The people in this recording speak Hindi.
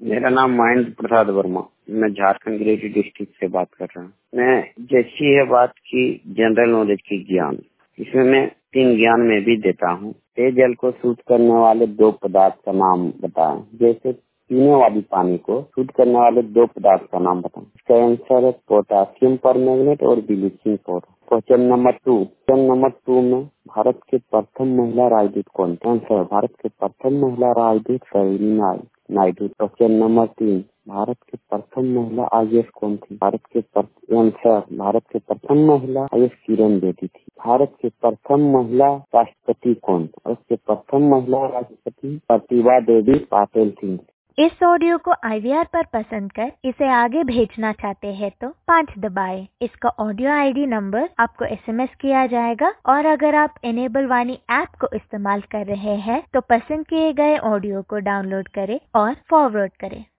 मेरा नाम महेंद्र प्रसाद वर्मा, मैं झारखंड गिरिडीह डिस्ट्रिक्ट से बात कर रहा हूँ। मैं जैसी है बात की जनरल नॉलेज की ज्ञान, इसमें मैं 3 ज्ञान में भी देता हूँ। पेयजल को शुद्ध करने वाले 2 पदार्थ का नाम बताएं। जैसे पीने वाली पानी को शुद्ध करने वाले 2 पदार्थ का नाम बताएं। इसका आंसर है पोटासियम परमैंगनेट और ब्लीचिंग पाउडर। क्वेश्चन नंबर 2 में भारत के प्रथम महिला राजदूत कौन थे? आंसर भारत के प्रथम महिला राजदूत सरोजिनी नायडू। क्वेश्चन नंबर 3, भारत के प्रथम महिला आईएएस कौन थी? आंसर भारत के प्रथम महिला आईएएस किरण बेदी थी। भारत के प्रथम महिला राष्ट्रपति कौन? भारत के प्रथम महिला राष्ट्रपति प्रतिभा देवी पाटिल थी। इस ऑडियो को IVR पर पसंद कर इसे आगे भेजना चाहते हैं तो 5 दबाएं। इसका ऑडियो ID नंबर आपको SMS किया जाएगा और अगर आप इनेबल वाणी ऐप को इस्तेमाल कर रहे हैं तो पसंद किए गए ऑडियो को डाउनलोड करें और फॉरवर्ड करें।